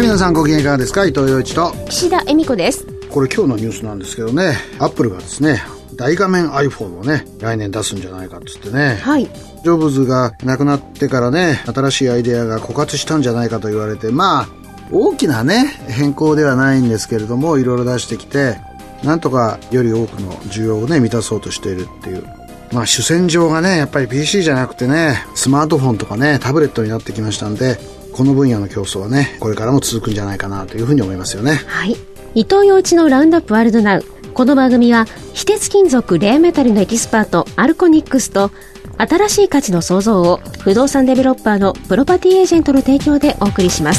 皆さんご機嫌いかがですか。伊藤洋一と岸田恵美子です。 これ今日のニュースなんですけどね、アップルがですね大画面 iPhone をね来年出すんじゃないかっつってね、 はい、 ジョブズが亡くなってからね新しいアイデアが枯渇したんじゃないかと言われて、まあ大きなね変更ではないんですけれども、いろいろ出してきてなんとかより多くの需要をね満たそうとしているっていう、まあ主戦場がねやっぱり PC じゃなくてねスマートフォンとかねタブレットになってきましたんで、この分野の競争はねこれからも続くんじゃないかなというふうに思いますよね。 はい、伊藤洋一のラウンドアップワールドナウ。この番組は非鉄金属レアメタルのエキスパートアルコニックスと新しい価値の創造を不動産デベロッパーのプロパティエージェントの提供でお送りします。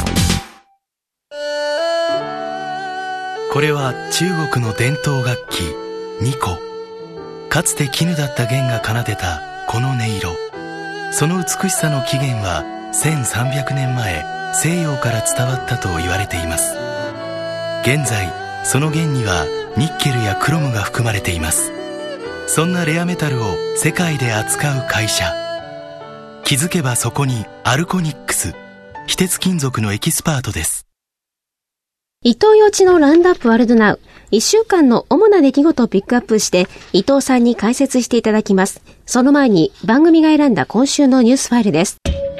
これは中国の伝統楽器二胡。かつて絹だった弦が奏でたこの音色、その美しさの起源は1300年前西洋から伝わったと言われています。現在その弦にはニッケルやクロムが含まれています。そんなレアメタルを世界で扱う会社、気づけばそこにアルコニックス、非鉄金属のエキスパートです。 伊藤洋一のラウンドアップワールドナウ。1週間の主な出来事をピックアップして伊藤さんに解説していただきます。その前に番組が選んだ今週のニュースファイルです。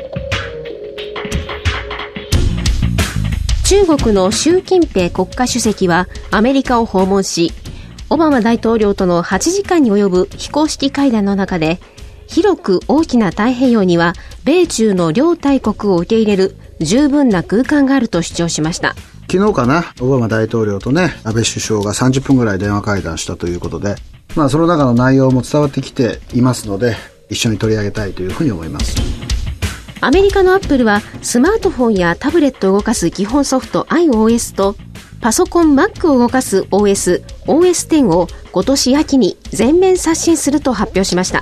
中国の習近平国家主席はアメリカを訪問し、オバマ大統領との8時間に及ぶ非公式会談の中で、広く大きな太平洋には米中の両大国を受け入れる十分な空間があると主張しました。 昨日かな、オバマ大統領とね安倍首相が30分ぐらい電話会談したということで、まあその中の内容も伝わってきていますので、一緒に取り上げたいというふうに思います。 アメリカのアップルはスマートフォンやタブレットを動かす基本ソフト iOS とパソコン Mac を動かす OS、OS10 を今年秋に全面刷新すると発表しました。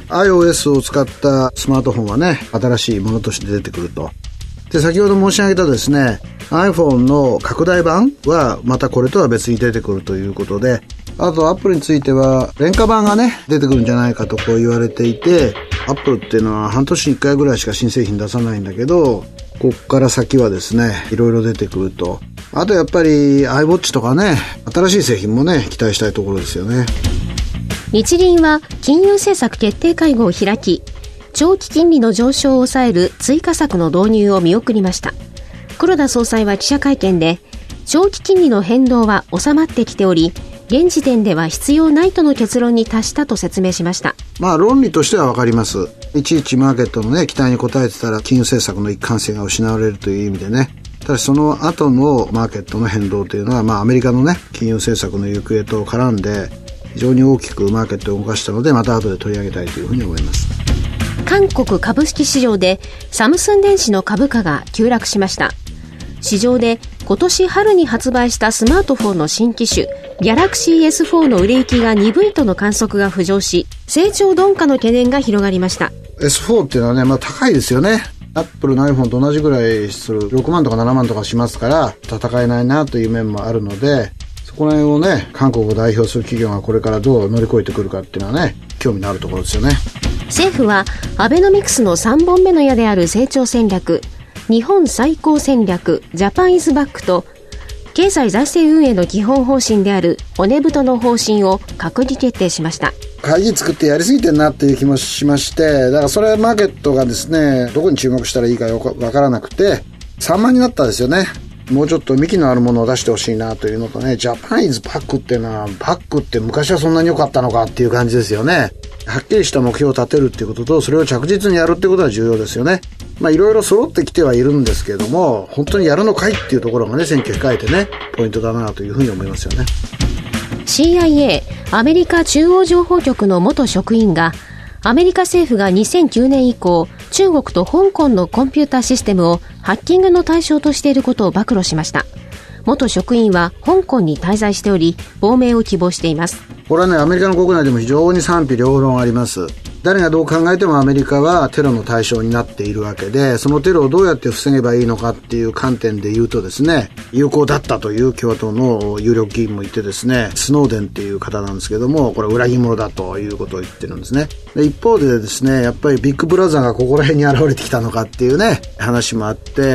iOS を使ったスマートフォンはね新しいものとして出てくると。で先ほど申し上げたですね iPhone の拡大版はまたこれとは別に出てくるということで、あと Apple については廉価版がね出てくるんじゃないかとこう言われていて、Apple っていうのは半年に1回ぐらいしか新製品出さないんだけど、こっから先はですねいろいろ出てくると。あとやっぱり iWatch とかね新しい製品もね期待したいところですよね。 日銀は金融政策決定会合を開き、長期金利の上昇を抑える追加策の導入を見送りました。黒田総裁は記者会見で、長期金利の変動は収まってきており、現時点では必要ないとの結論に達したと説明しました。 まあ論理としては分かります。いちいちマーケットのね期待に応えてたら金融政策の一貫性が失われるという意味でね、ただしその後のマーケットの変動というのは、まあアメリカのね金融政策の行方と絡んで非常に大きくマーケットを動かしたので、また後で取り上げたいというふうに思います。 韓国株式市場でサムスン電子の株価が急落しました。市場で今年春に発売したスマートフォンの新機種ギャラクシー S4 の売れ行きが鈍いとの観測が浮上し、成長鈍化の懸念が広がりました。 S4 っていうのはね、まあ高いですよね。アップルの iPhone と同じぐらいする6万とか7万とかしますから戦えないなという面もあるので、そこら辺をね韓国を代表する企業がこれからどう乗り越えてくるかっていうのはね興味のあるところですよね。 政府はアベノミクスの3本目の矢である成長戦略、日本再興戦略ジャパンイズバックと経済財政運営の基本方針である骨太の方針を閣議決定しました。 会議作ってやりすぎてんなっていう気もしまして、だからそれはマーケットがですねどこに注目したらいいかわからなくて散漫になったんですよね。もうちょっと幹のあるものを出してほしいなというのとね、ジャパンイズバックっていうのはバックって昔はそんなに良かったのかっていう感じですよね。はっきりした目標を立てるっていうことと、それを着実にやるっていうことは重要ですよね。まあいろいろ揃ってきてはいるんですけれども、本当にやるのかいっていうところがね選挙控えてねポイントだなというふうに思いますよね。 CIA アメリカ中央情報局の元職員が、アメリカ政府が2009年以降中国と香港のコンピューターシステムをハッキングの対象としていることを暴露しました。元職員は香港に滞在しており亡命を希望しています。 これはねアメリカの国内でも非常に賛否両論あります。 誰がどう考えてもアメリカはテロの対象になっているわけで、そのテロをどうやって防げばいいのかっていう観点で言うとですね、有効だったという共和党の有力議員もいてですね、スノーデンっていう方なんですけども、これ裏切り者だということを言ってるんですね。で一方でですね、やっぱりビッグブラザーがここら辺に現れてきたのかっていうね話もあって、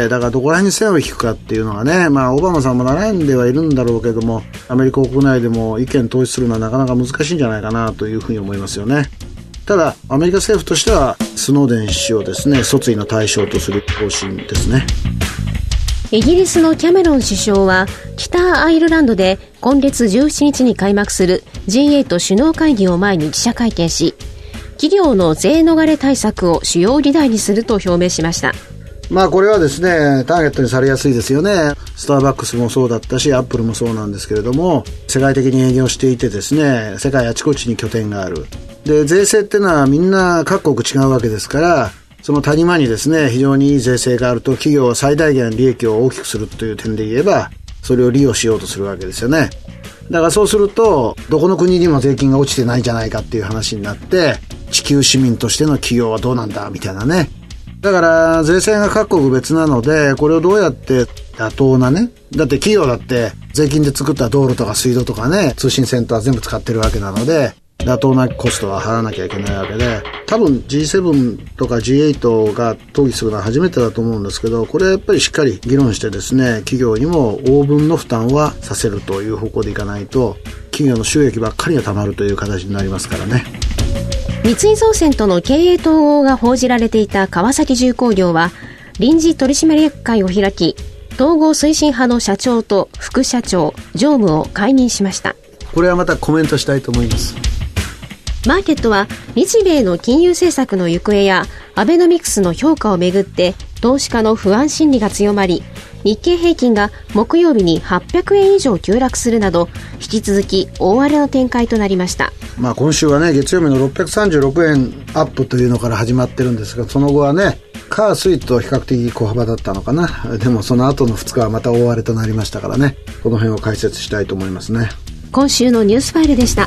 だからどこら辺に線を引くかっていうのがね、オバマさんも悩んではいるんだろうけども、アメリカ国内でも意見統一するのはなかなか難しいんじゃないかなというふうに思いますよね。ただアメリカ政府としてはスノーデン氏をですね、訴追の対象とする方針ですね。 イギリスのキャメロン首相は北アイルランドで今月17日に開幕する G8 首脳会議を前に記者会見し、企業の税逃れ対策を主要議題にすると表明しました。 これはですね、ターゲットにされやすいですよね。スターバックスもそうだったし、アップルもそうなんですけれども、世界的に営業していてですね、世界あちこちに拠点がある。で、税制っていうのはみんな各国違うわけですから、その谷間にですね、非常にいい税制があると企業は最大限利益を大きくするという点で言えば、それを利用しようとするわけですよね。だからそうすると、どこの国にも税金が落ちてないんじゃないかっていう話になって、地球市民としての企業はどうなんだみたいなね。だから税制が各国別なので、これをどうやって妥当なね、だって企業だって税金で作った道路とか水道とかね、通信センター全部使ってるわけなので、妥当なコストは払わなきゃいけないわけで、多分 G7 とか G8 が討議するのは初めてだと思うんですけど、これはやっぱりしっかり議論してですね、企業にも応分の負担はさせるという方向でいかないと、企業の収益ばっかりがたまるという形になりますからね。 三井造船との経営統合が報じられていた川崎重工業は臨時取締役会を開き、統合推進派の社長と副社長、常務を解任しました。 これはまたコメントしたいと思います。 マーケットは日米の金融政策の行方やアベノミクスの評価をめぐって投資家の不安心理が強まり、日経平均が木曜日に800円以上急落するなど、引き続き大荒れの展開となりました。 今週はね、月曜日の636円アップというのから始まってるんですが、その後はね、火水と比較的小幅だったのかな。でもその後の2日はまた大荒れとなりましたからね、この辺を解説したいと思いますね。 今週のニュースファイルでした。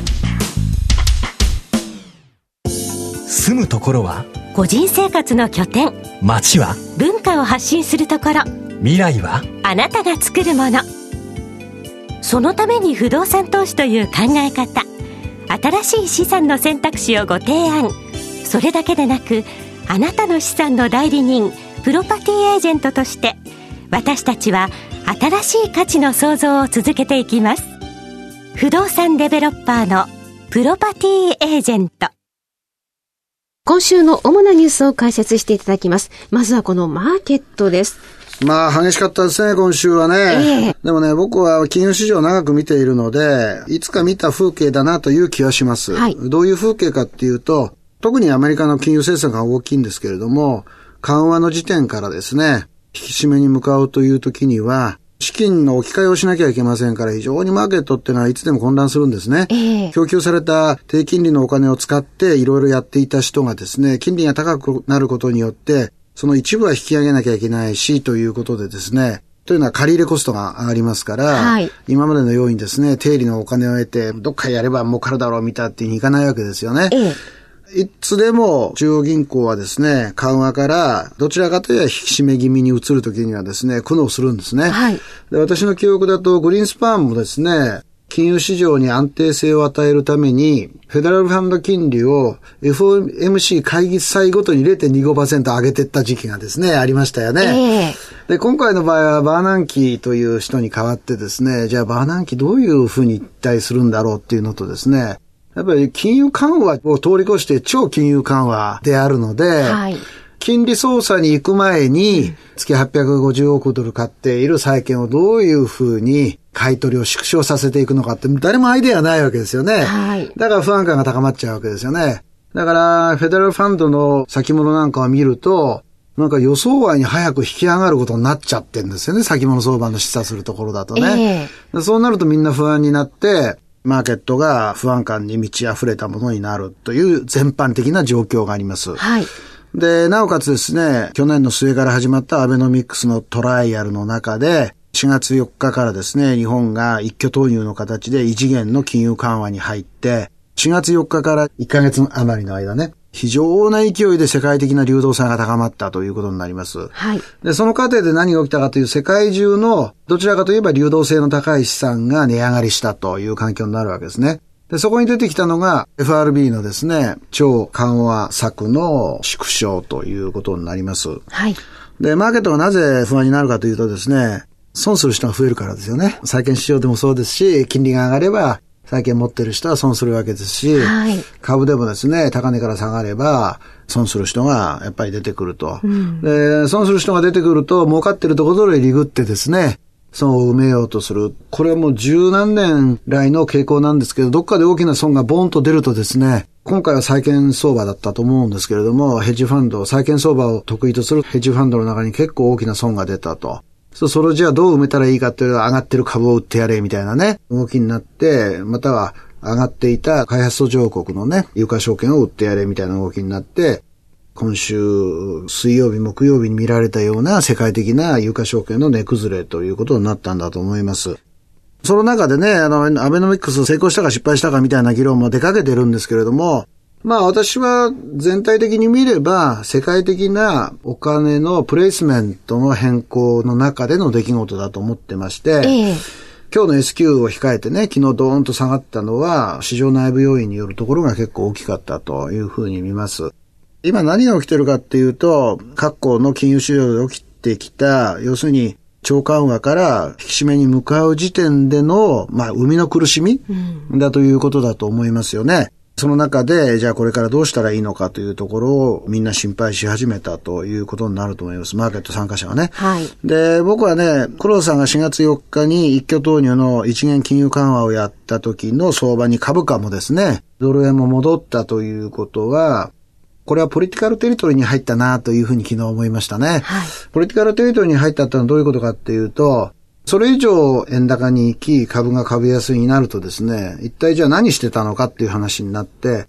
住むところは個人生活の拠点、 街は文化を発信するところ、 未来はあなたが作るもの。そのために不動産投資という考え方、新しい資産の選択肢をご提案。それだけでなく、あなたの資産の代理人、プロパティエージェントとして、私たちは新しい価値の創造を続けていきます。不動産デベロッパーのプロパティエージェント。 今週の主なニュースを解説していただきます。まずはこのマーケットです。 激しかったですね、今週はね。でもね、僕は金融市場を長く見ているので、いつか見た風景だなという気はします。どういう風景かっていうと、特にアメリカの金融政策が大きいんですけれども、緩和の時点からですね、引き締めに向かうという時には、資金の置き換えをしなきゃいけませんから、非常にマーケットっていうのはいつでも混乱するんですね。供給された低金利のお金を使っていろいろやっていた人がですね、金利が高くなることによって、その一部は引き上げなきゃいけないし、ということでですね、というのは借り入れコストが上がりますから、今までのようにですね、定理のお金を得て、どっかやれば儲かるだろうみたいっていかないわけですよね。いつでも中央銀行はですね、緩和からどちらかというと引き締め気味に移るときにはですね、苦悩するんですね。で、私の記憶だとグリーンスパンもですね、金融市場に安定性を与えるために、フェデラルファンド金利を FOMC 会議債ごとに 0.25% 上げていった時期がですね、ありましたよね。で、今回の場合はバーナンキという人に代わってですね、じゃあバーナンキどういうふうに一体するんだろうっていうのとですね、やっぱり金融緩和を通り越して超金融緩和であるので、金利操作に行く前に月850億ドル買っている債券をどういうふうに買い取りを縮小させていくのかって誰もアイデアないわけですよね。だから不安感が高まっちゃうわけですよね。だからフェデラルファンドの先物なんかを見ると、なんか予想外に早く引き上がることになっちゃってるんですよね。先物相場の示唆するところだとね。そうなるとみんな不安になって、マーケットが不安感に満ち溢れたものになるという全般的な状況があります。で、なおかつですね、去年の末から始まったアベノミクスのトライアルの中で、4月4日からですね、日本が一挙投入の形で異次元の金融緩和に入って、4月4日から1ヶ月余りの間ね、 非常な勢いで世界的な流動性が高まったということになります。 はい。 で、その過程で何が起きたかという世界中のどちらかといえば流動性の高い資産が値上がりしたという環境になるわけですね。で、そこに出てきたのが FRB のですね、超緩和策の縮小ということになります。 はい。 で、マーケットがなぜ不安になるかというとですね、損する人が増えるからですよね。債券市場でもそうですし、金利が上がれば債券持ってる人は損するわけですし、はい、株でもですね、高値から下がれば損する人がやっぱり出てくると。で、損する人が出てくると儲かってるところで利食ってですね、損を埋めようとする。これはもう十何年来の傾向なんですけど、どっかで大きな損がボーンと出るとですね、今回は債券相場だったと思うんですけれども、ヘッジファンド、債券相場を得意とするヘッジファンドの中に結構大きな損が出たと。それをじゃあどう埋めたらいいかっていうのは上がってる株を売ってやれみたいなね、動きになって、または上がっていた開発途上国のね、有価証券を売ってやれみたいな動きになって、今週水曜日、木曜日に見られたような世界的な有価証券の値崩れということになったんだと思います。その中でね、アベノミクス成功したか失敗したかみたいな議論も出かけてるんですけれども、まあ私は全体的に見れば世界的なお金のプレイスメントの変更の中での出来事だと思ってまして、今日の S q を控えてね、昨日ドーンと下がったのは市場内部要因によるところが結構大きかったというふうに見ます。今何が起きてるかっていうと、各国の金融市場で起きてきた、要するに超緩和から引き締めに向かう時点での、生みの苦しみだということだと思いますよね。その中で、じゃあこれからどうしたらいいのかというところをみんな心配し始めたということになると思います。マーケット参加者はね。 はい。 で、僕はね、黒田さんが4月4日に一挙投入の一元金融緩和をやった時の相場に株価もですね、ドル円も戻ったということは、これはポリティカルテリトリーに入ったなというふうに昨日思いましたね。はい。ポリティカルテリトリーに入ったってのはどういうことかっていうと、それ以上円高に行き株が株安になるとですね、一体じゃあ何してたのかっていう話になって、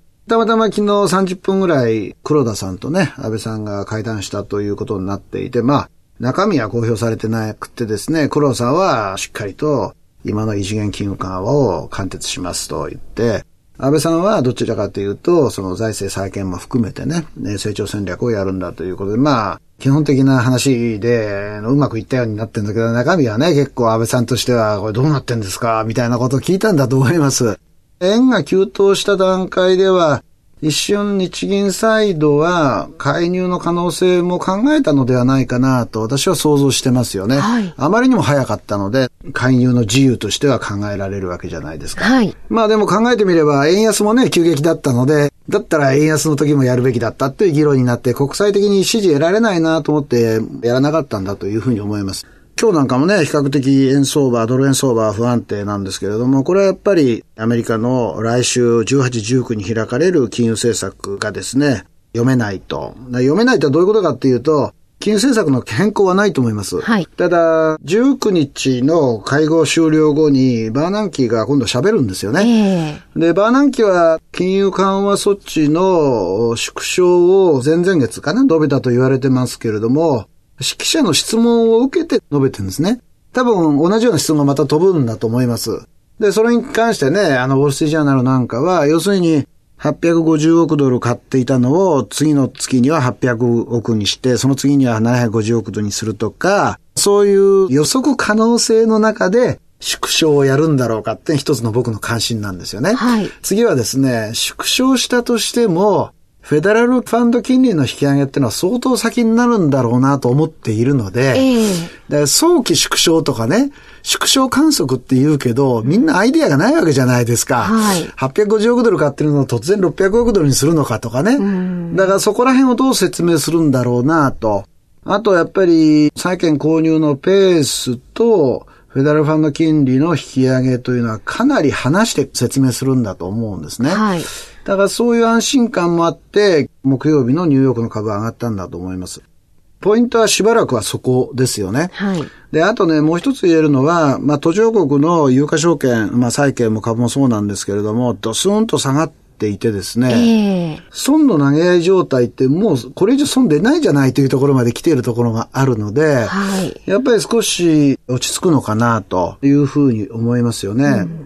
たまたま昨日30分ぐらい黒田さんとね、安倍さんが会談したということになっていて、中身は公表されてなくてですね、黒田さんはしっかりと今の異次元金融緩和を貫徹しますと言って、安倍さんはどちらかというと、その財政再建も含めてね、成長戦略をやるんだということで、基本的な話でうまくいったようになってるんだけど、中身はね、結構安倍さんとしては、これどうなってんですかみたいなことを聞いたんだと思います。円が急騰した段階では、一瞬日銀サイドは介入の可能性も考えたのではないかなと私は想像してますよね。はい、あまりにも早かったので、介入の自由としては考えられるわけじゃないですか。はい、でも考えてみれば円安もね、急激だったので、だったら円安の時もやるべきだったっていう議論になって、国際的に支持得られないなと思ってやらなかったんだというふうに思います。今日なんかもね、比較的円相場、ドル円相場は不安定なんですけれども、これはやっぱりアメリカの来週18、19に開かれる金融政策がですね、読めないとはどういうことかっていうと、金融政策の変更はないと思います。はい、ただ、19日の会合終了後にバーナンキが今度喋るんですよね。で、バーナンキは金融緩和措置の縮小を前々月かな、述べたと言われてますけれども、記者の質問を受けて述べてるんですね。多分同じような質問がまた飛ぶんだと思います。で、それに関してね、ウォールストリートジャーナルなんかは、要するに850億ドル買っていたのを次の月には800億にして、その次には750億ドルにするとか、そういう予測可能性の中で縮小をやるんだろうかって一つの僕の関心なんですよね。はい、次はですね、縮小したとしても、フェデラルファンド金利の引き上げっていうのは相当先になるんだろうなと思っているので、早期縮小とかね、縮小観測って言うけど、みんなアイデアがないわけじゃないですか。はい、850億ドル買ってるのを突然600億ドルにするのかとかね。だからそこら辺をどう説明するんだろうなと。あとやっぱり債券購入のペースと、フェデラルファンド金利の引き上げというのはかなり離して説明するんだと思うんですね。はい、だからそういう安心感もあって、木曜日のニューヨークの株は上がったんだと思います。ポイントはしばらくはそこですよね。はい、で、あとね、もう一つ言えるのは、途上国の有価証券、債券も株もそうなんですけれども、ドスンと下がっていてですね、損の投げ合い状態ってもうこれ以上損出ないじゃないというところまで来ているところがあるので、やっぱり少し落ち着くのかなというふうに思いますよね。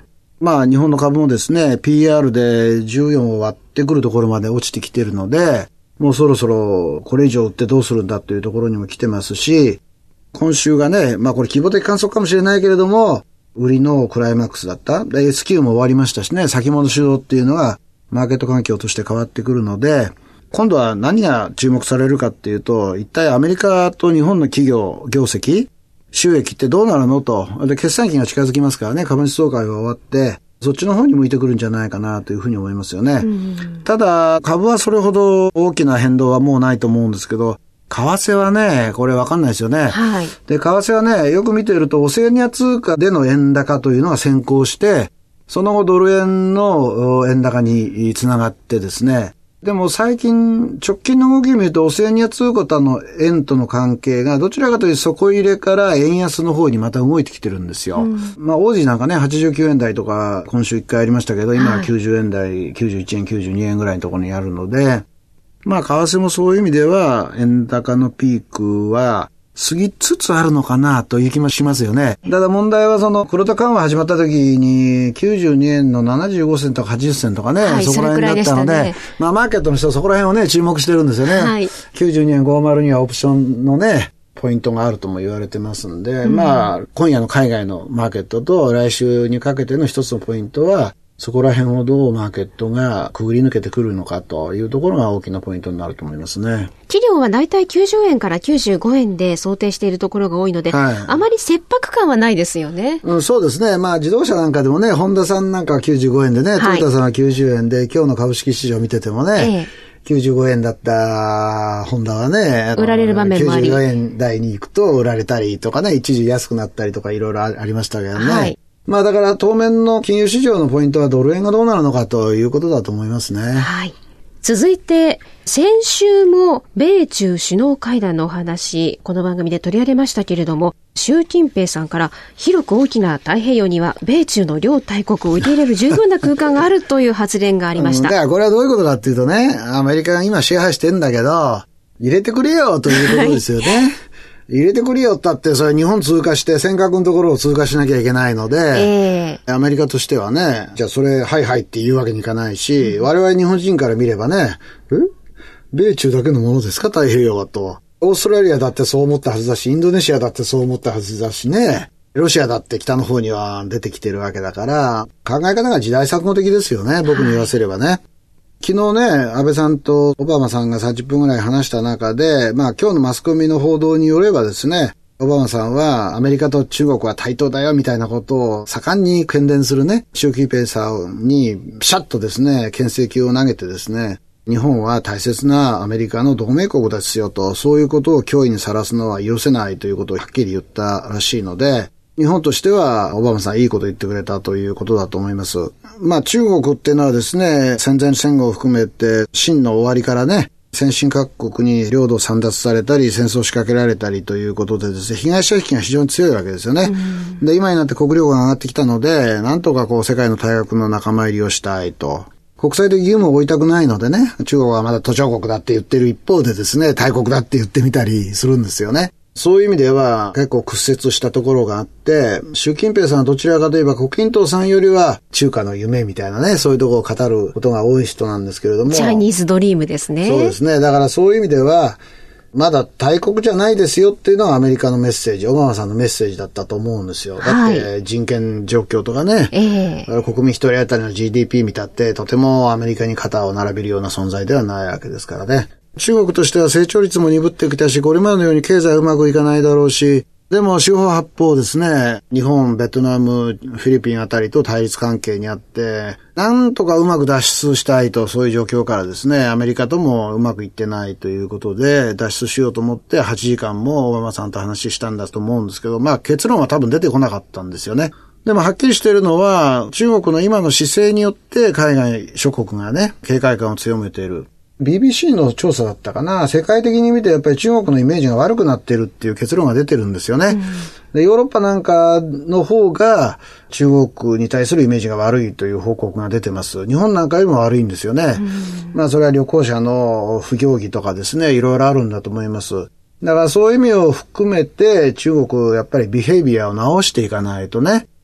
日本の株もですね、PR で14を割ってくるところまで落ちてきてるので、もうそろそろこれ以上売ってどうするんだというところにも来てますし、今週がね、これ規模的観測かもしれないけれども、売りのクライマックスだった。で、S q も終わりましたしね、先物主導っていうのがマーケット環境として変わってくるので、今度は何が注目されるかっていうと、一体アメリカと日本の企業業績、収益ってどうなるのと。で、決算期が近づきますからね、株主総会が終わって、そっちの方に向いてくるんじゃないかなというふうに思いますよね。ただ、株はそれほど大きな変動はもうないと思うんですけど、為替はね、これわかんないですよね。 はい。 で、為替はね、よく見ていると、オセアニア通貨での円高というのが先行して、その後ドル円の円高につながってですね、でも最近、直近の動きを見ると、オセアニア通貨との円との関係が、どちらかというと底入れから円安の方にまた動いてきてるんですよ。オージーなんかね、89円台とか、今週1回ありましたけど、今は90円台、91円、92円ぐらいのところにあるので、為替もそういう意味では、円高のピークは、過ぎつつあるのかなという気もしますよね。ただ問題は黒田緩和始まった時に92円の75銭とか80銭とかね、そこら辺だったので、マーケットの人はそこら辺をね、注目してるんですよね。はい、92円50にはオプションのね、ポイントがあるとも言われてますんで、今夜の海外のマーケットと来週にかけての一つのポイントは、そこら辺をどうマーケットがくぐり抜けてくるのかというところが大きなポイントになると思いますね。 企業はだいたい90円から95円で想定しているところが多いので、あまり切迫感はないですよね。 そうですね。自動車なんかでもね、ホンダさんなんかは95円でね、トヨタさんは90円で、今日の株式市場見ててもね、95円だったホンダはね、 売られる場面もあり、 94円台に行くと売られたりとかね、一時安くなったりとかいろいろありましたけどね。だから当面の金融市場のポイントはドル円がどうなるのかということだと思いますね。 はい。続いて、先週も米中首脳会談のお話、この番組で取り上げましたけれども、習近平さんから広く大きな太平洋には米中の両大国を受け入れる十分な空間があるという発言がありました。 だからこれはどういうことかっていうとね、アメリカが今支配してんだけど、入れてくれよということですよね。入れてくれよったって、それ日本通過して尖閣のところを通過しなきゃいけないので、アメリカとしてはね、じゃあそれはいはいって言うわけにいかないし、我々日本人から見ればね、米中だけのものですか太平洋はと。オーストラリアだってそう思ったはずだし、インドネシアだってそう思ったはずだしね、ロシアだって北の方には出てきてるわけだから、考え方が時代錯誤的ですよね、僕に言わせればね。昨日ね、安倍さんとオバマさんが30分ぐらい話した中で、今日のマスコミの報道によればですね、オバマさんはアメリカと中国は対等だよみたいなことを盛んに喧伝するね、習近平さんにピシャッとですね、牽制球を投げてですね、日本は大切なアメリカの同盟国ですよと、そういうことを脅威にさらすのは許せないということをはっきり言ったらしいので、日本としてはオバマさんいいこと言ってくれたということだと思います。中国っていうのはですね、戦前戦後を含めて清の終わりからね、先進各国に領土を簒奪されたり戦争を仕掛けられたりということでですね、被害者意識が非常に強いわけですよね。で、今になって国力が上がってきたので、なんとか世界の大国の仲間入りをしたいと。国際的義務を負いたくないのでね、中国はまだ途上国だって言ってる一方でですね、大国だって言ってみたりするんですよね。そういう意味では結構屈折したところがあって、習近平さんはどちらかといえば胡錦涛さんよりは中華の夢みたいなね、そういうところを語ることが多い人なんですけれども。 チャイニーズドリームですね。 そうですね。だからそういう意味では、まだ大国じゃないですよっていうのはアメリカのメッセージ、オバマさんのメッセージだったと思うんですよ。だって人権状況とかね、国民一人当たりの GDP 見たってとてもアメリカに肩を並べるような存在ではないわけですからね。中国としては成長率も鈍ってきたし、これまでのように経済うまくいかないだろうし、でも四方八方ですね、日本、ベトナム、フィリピンあたりと対立関係にあって、なんとかうまく脱出したいと、そういう状況からですね、アメリカともうまくいってないということで、脱出しようと思って8時間もオバマさんと話したんだと思うんですけど、結論は多分出てこなかったんですよね。でもはっきりしているのは、中国の今の姿勢によって海外諸国がね、警戒感を強めている。BBC の調査だったかな、世界的に見てやっぱり中国のイメージが悪くなっているっていう結論が出てるんですよね。で、ヨーロッパなんかの方が中国に対するイメージが悪いという報告が出てます。日本なんかよりも悪いんですよね。それは旅行者の不行儀とかですね、いろいろあるんだと思います。だからそういう意味を含めて中国やっぱりビヘイビアを直していかないとね、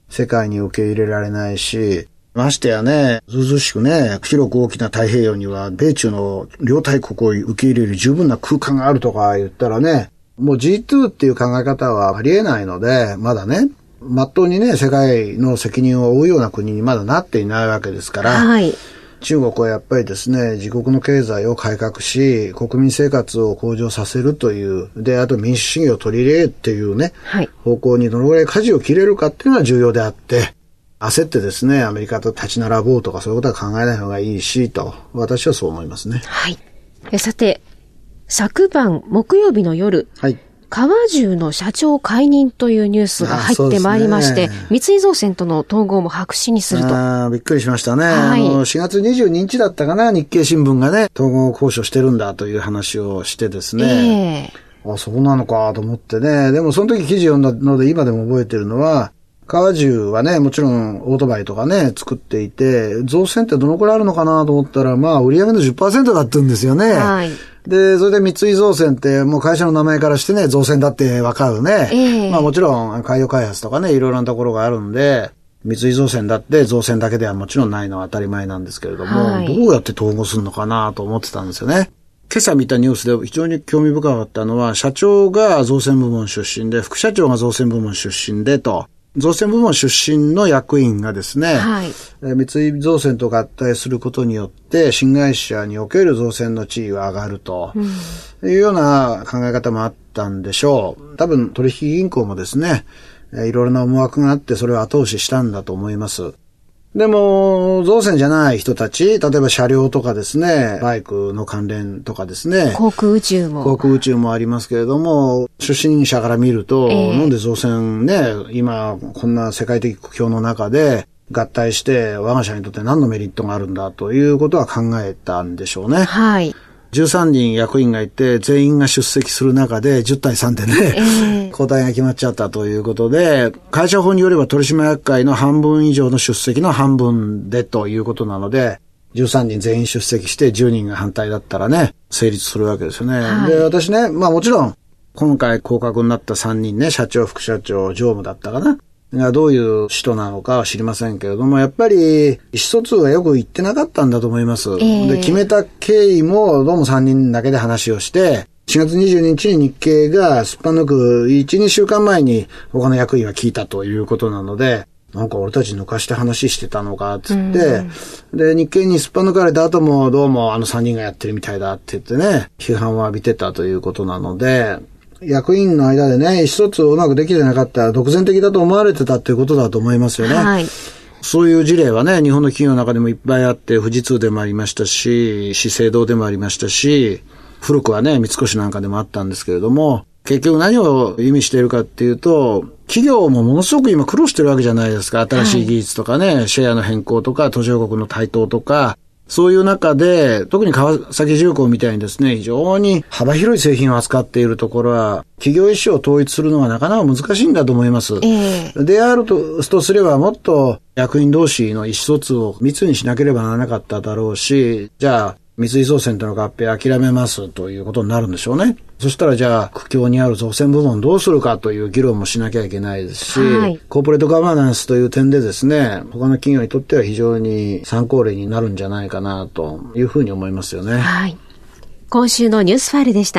世界に受け入れられないし、ましてやね、ずうずうしくね、広く大きな太平洋には米中の両大国を受け入れる十分な空間があるとか言ったらね、もう G2 っていう考え方はありえないので、まだね、まっとうにね、世界の責任を負うような国にまだなっていないわけですから、 はい。 中国はやっぱりですね、自国の経済を改革し、国民生活を向上させるという、で、あと民主主義を取り入れるっていうね、 はい、 方向にどのぐらい舵を切れるかっていうのは重要であって、焦ってですね、アメリカと立ち並ぼうとかそういうことは考えない方がいいし、と、私はそう思いますね。 はい。さて、昨晩木曜日の夜、はい。川中の社長解任というニュースが入ってまいりまして、三井造船との統合も白紙にすると。 びっくりしましたね。 はい、 4月22日だったかな、日経新聞がね、統合交渉してるんだという話をしてですね。そうなのかと思ってね。でもその時記事読んだので今でも覚えてるのは、川中はね、もちろんオートバイとかね、作っていて、造船ってどのくらいあるのかなと思ったら、まあ売上の 10% だって言うんですよね。はい。で、それで三井造船ってもう会社の名前からしてね、造船だってわかるね。まあもちろん海洋開発とかね、いろいろなところがあるんで、三井造船だって造船だけではもちろんないのは当たり前なんですけれども、はい、どうやって統合するのかなと思ってたんですよね。今朝見たニュースで非常に興味深かったのは、社長が造船部門出身で、副社長が造船部門出身でと、造船部門出身の役員がですね、はい、三井造船と合体することによって新会社における造船の地位は上がるというような考え方もあったんでしょう。多分取引銀行もですね、いろいろな思惑があってそれを後押ししたんだと思います。でも、造船じゃない人たち、例えば車両とかですね、バイクの関連とかですね。 航空宇宙もありますけれども、出身者から見ると、なんで造船ね、今、こんな世界的苦境の中で合体して我が社にとって何のメリットがあるんだということは考えたんでしょうね。 はい。 13人役員がいて全員が出席する中で10対3でね、交代が決まっちゃったということで、会社法によれば取締役会の半分以上の出席の半分でということなので、13人全員出席して10人が反対だったらね、成立するわけですよね。はい、で、私ね、まあもちろん今回降格になった3人ね、社長、副社長、常務だったかな。どういう人なのかは知りませんけれども、やっぱり意思疎通がよくいってなかったんだと思います。で、決めた経緯もどうも3人だけで話をして、4月22日に日経がすっぱ抜く 1,2 週間前に他の役員は聞いたということなので、なんか俺たち抜かして話してたのかつって、で、日経にすっぱ抜かれた後もどうもあの3人がやってるみたいだって言ってね、批判を浴びてたということなので、役員の間でね、意思疎通をうまくできてなかったら独善的だと思われてたっていうことだと思いますよね。はい。そういう事例はね、日本の企業の中でもいっぱいあって、富士通でもありましたし、資生堂でもありましたし、古くはね、三越なんかでもあったんですけれども、結局何を意味しているかっていうと、企業もものすごく今苦労してるわけじゃないですか。新しい技術とかね、はい、シェアの変更とか、途上国の台頭とか、そういう中で、特に川崎重工みたいにですね、非常に幅広い製品を扱っているところは、企業意思を統一するのはなかなか難しいんだと思います。であるとすれば、もっと役員同士の意思疎通を密にしなければならなかっただろうし、じゃあ、三井造船との合併諦めますということになるんでしょうね。そしたらじゃあ苦境にある造船部門どうするかという議論もしなきゃいけないですし、はい、コーポレートガバナンスという点でですね、他の企業にとっては非常に参考例になるんじゃないかなというふうに思いますよね。 はい。今週のニュースファイルでした。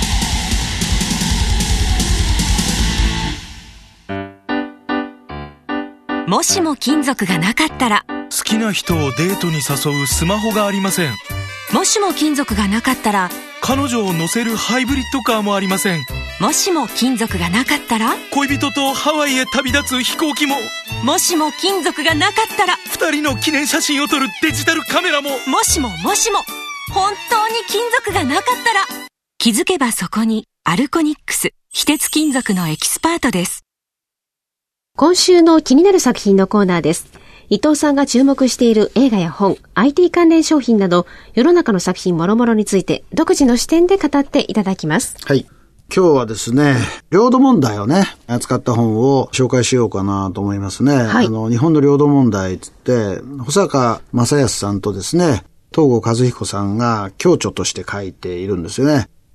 もしも金属がなかったら、 好きな人をデートに誘うスマホがありません。 もしも金属がなかったら、 彼女を乗せるハイブリッドカーもありません。 もしも金属がなかったら、 恋人とハワイへ旅立つ飛行機も。 もしも金属がなかったら、 2人の記念写真を撮るデジタルカメラも。 もしも本当に金属がなかったら、気づけばそこにアルコニックス、非鉄金属のエキスパートです。 今週の気になる作品のコーナーです。伊藤さんが注目している映画や本、IT 関連商品など、世の中の作品もろもろについて、独自の視点で語っていただきます。 はい。今日はですね、領土問題をね、扱った本を紹介しようかなと思いますね。はい、日本の領土問題つって、保坂正康さんとですね、東郷和彦さんが共著として書いているんですよね。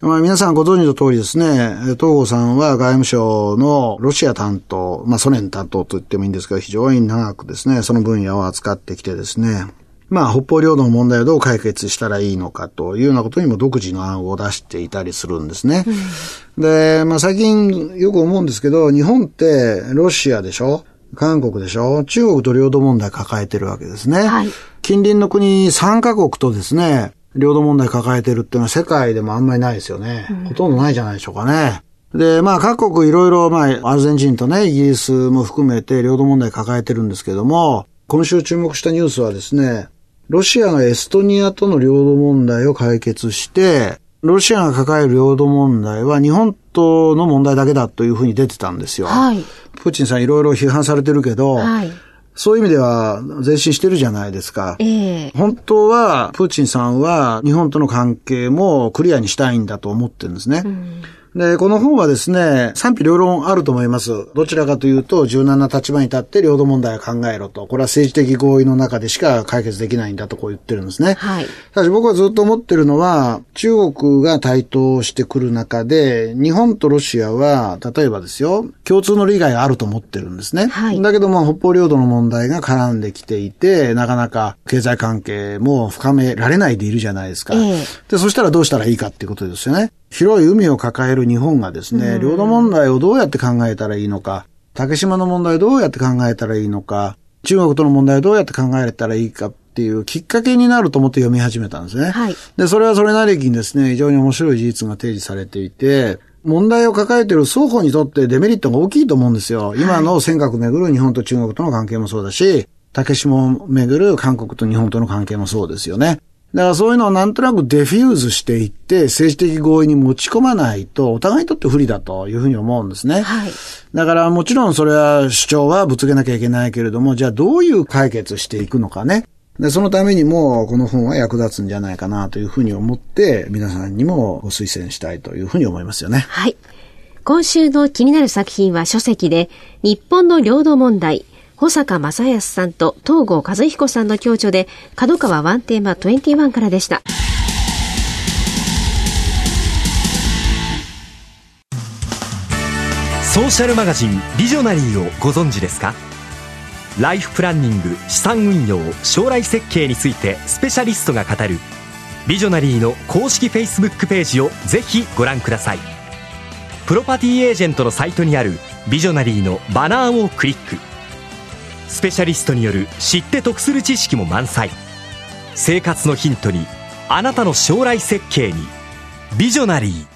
皆さんご存知の通りですね、東郷さんは外務省のロシア担当、ソ連担当と言ってもいいんですが、非常に長くですね、その分野を扱ってきてですね、北方領土の問題をどう解決したらいいのかというようなことにも独自の案を出していたりするんですね。で、最近よく思うんですけど、日本ってロシアでしょ、韓国でしょ、中国と領土問題抱えてるわけですね。はい、近隣の国3カ国とですね、領土問題抱えてるっていうのは世界でもあんまりないですよね。ほとんどないじゃないでしょうかね。で、各国いろいろ、アルゼンチンとね、イギリスも含めて領土問題抱えてるんですけども、今週注目したニュースはですね、ロシアがエストニアとの領土問題を解決して、ロシアが抱える領土問題は日本との問題だけだというふうに出てたんですよ。はい、プーチンさんいろいろ批判されてるけど、はい、そういう意味では前進してるじゃないですか。本当はプーチンさんは日本との関係もクリアにしたいんだと思ってるんですね。で、この本はですね、賛否両論あると思います。どちらかというと、柔軟な立場に立って領土問題を考えろと。これは政治的合意の中でしか解決できないんだとこう言ってるんですね。はい。ただし僕はずっと思ってるのは、中国が台頭してくる中で、日本とロシアは、例えばですよ、共通の利害があると思ってるんですね。はい。だけど北方領土の問題が絡んできていて、なかなか経済関係も深められないでいるじゃないですか。で、そしたらどうしたらいいかっていうことですよね。広い海を抱える日本がですね、領土問題をどうやって考えたらいいのか、竹島の問題をどうやって考えたらいいのか、中国との問題をどうやって考えたらいいかっていうきっかけになると思って読み始めたんですね。はい。で、それはそれなりにですね、非常に面白い事実が提示されていて、問題を抱えている双方にとってデメリットが大きいと思うんですよ。はい、今の尖閣をめぐる日本と中国との関係もそうだし、竹島をめぐる韓国と日本との関係もそうですよね。だからそういうのをなんとなくデフューズしていって政治的合意に持ち込まないとお互いにとって不利だというふうに思うんですね。はい。だからもちろんそれは主張はぶつけなきゃいけないけれども、じゃあどういう解決していくのかね。で、そのためにもこの本は役立つんじゃないかなというふうに思って皆さんにもご推薦したいというふうに思いますよね。 はい。今週の気になる作品は書籍で日本の領土問題。保坂正康さんと東郷和彦さんの共著で角川ワンテーマ21からでした。 ソーシャルマガジンビジョナリーをご存知ですか？ライフプランニング、資産運用、将来設計についてスペシャリストが語るビジョナリーの公式 Facebook ページをぜひご覧ください。プロパティエージェントのサイトにあるビジョナリーのバナーをクリック。スペシャリストによる知って得する知識も満載。生活のヒントにあなたの将来設計にビジョナリー。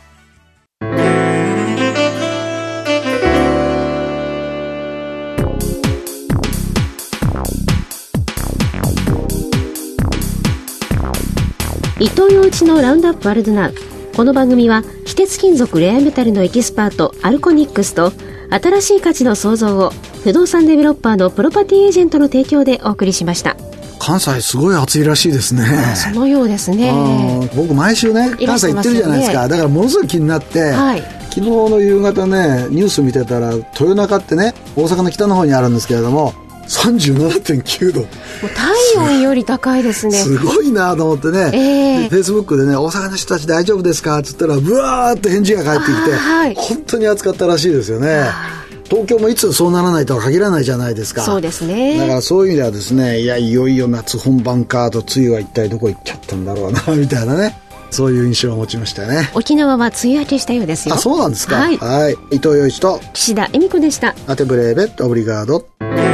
伊藤洋一のラウンドアップワールドナウ。この番組は非鉄金属レアメタルのエキスパートアルコニックスと新しい価値の創造を不動産デベロッパーのプロパティエージェントの提供でお送りしました。 関西すごい暑いらしいですね。 そのようですね。 僕毎週ね関西行ってるじゃないですか。だからものすごい気になって、はい、昨日の夕方ねニュース見てたら豊中ってね大阪の北の方にあるんですけれども 37.9 度。もう体温より高いですね。 すごいなと思ってね、フェイスブックでね大阪の人たち大丈夫ですかって言ったらブワーって返事が返ってきて、はい、本当に暑かったらしいですよね。東京もいつそうならないとは限らないじゃないですか。 そうですね。 だからそういう意味ではですね、いよいよ夏本番かと、梅雨は一体どこ行っちゃったんだろうなみたいなね、そういう印象を持ちましたよね。 沖縄は梅雨明けしたようですよ。 あ、そうなんですか。はい、伊藤洋一と岸田恵美子でした。 アテブレーベットオブリガード。